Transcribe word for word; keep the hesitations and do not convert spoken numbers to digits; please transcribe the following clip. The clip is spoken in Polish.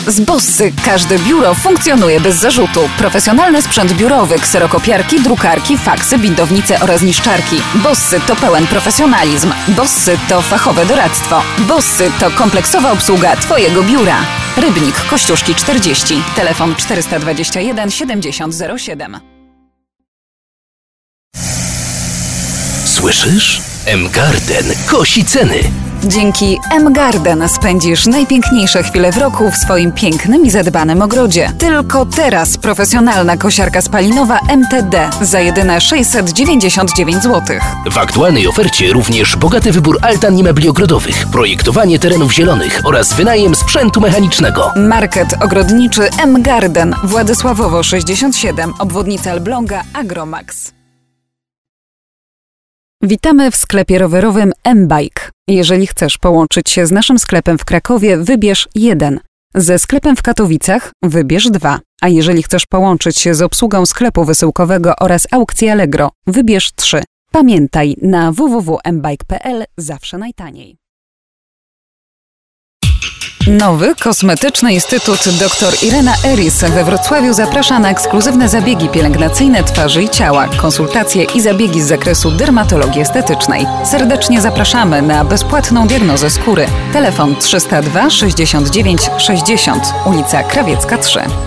Z Bossy każde biuro funkcjonuje bez zarzutu. Profesjonalny sprzęt biurowy, kserokopiarki, drukarki, faksy, bindownice oraz niszczarki. Bossy to pełen profesjonalizm. Bossy to fachowe doradztwo. Bossy to kompleksowa obsługa Twojego biura. Rybnik, Kościuszki czterdzieści. Telefon czterysta dwadzieścia jeden siedemdziesiąt zero siedem. Słyszysz? M-Garden kosi ceny. Dzięki M-Garden spędzisz najpiękniejsze chwile w roku w swoim pięknym i zadbanym ogrodzie. Tylko teraz profesjonalna kosiarka spalinowa M T D za jedyne sześćset dziewięćdziesiąt dziewięć złotych. W aktualnej ofercie również bogaty wybór altan i mebli ogrodowych, projektowanie terenów zielonych oraz wynajem sprzętu mechanicznego. Market ogrodniczy M-Garden, Władysławowo sześćdziesiąt siedem, obwodnica Elbląga, Agromax. Witamy w sklepie rowerowym M-Bike. Jeżeli chcesz połączyć się z naszym sklepem w Krakowie, wybierz jeden. Ze sklepem w Katowicach wybierz dwa. A jeżeli chcesz połączyć się z obsługą sklepu wysyłkowego oraz aukcji Allegro, wybierz trzy. Pamiętaj, na w w w kropka m bike kropka p l zawsze najtaniej. Nowy kosmetyczny instytut dr Irena Eris we Wrocławiu zaprasza na ekskluzywne zabiegi pielęgnacyjne twarzy i ciała, konsultacje i zabiegi z zakresu dermatologii estetycznej. Serdecznie zapraszamy na bezpłatną diagnozę skóry. Telefon trzysta dwa sześćdziesiąt dziewięć sześćdziesiąt, ulica Krawiecka trzy.